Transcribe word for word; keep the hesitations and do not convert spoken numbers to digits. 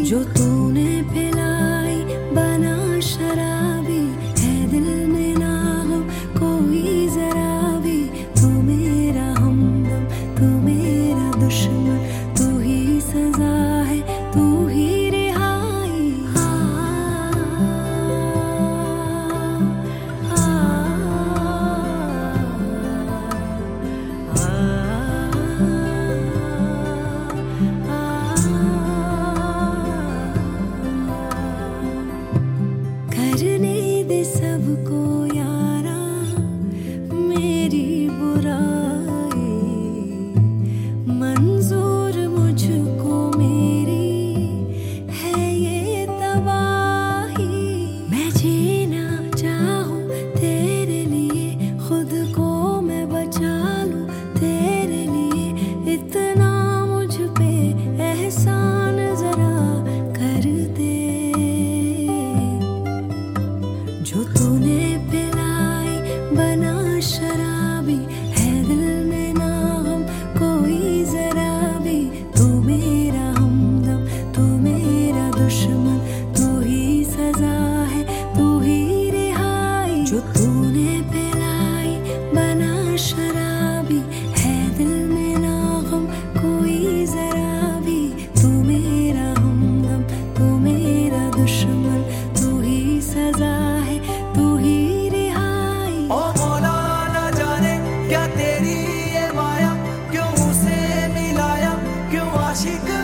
जो तूने पिलाई बना शराबी है दिल में ना हो कोई जरा भी। तू मेरा हमदम तू मेरा दुश्मन तू ही सजा है तू ही रिहाई। आ, आ, आ, करने दे सबको यारा मेरी बुराई, मंजूर मुझको मेरी है ये तबाही। मैं जीना चाहूँ तेरे लिए खुद को मैं बचा लूँ तेरे लिए, इतना मुझ पे एहसान जरा कर दे। जो तूने पिलाई बना शराबी है दिल में ना हम कोई जरा भी। तू मेरा हमदम तू मेरा दुश्मन तू ही सजा है तू ही रिहाई। जो तूने पिलाई बना शराबी है दिल में ना हम कोई जरा भी। तू मेरा हमदम तू मेरा दुश्मन तू ही सजा है तू ही रिहाई। ओ मौला ना जाने क्या तेरी ये माया, क्यों उसे मिलाया, क्यों आशिक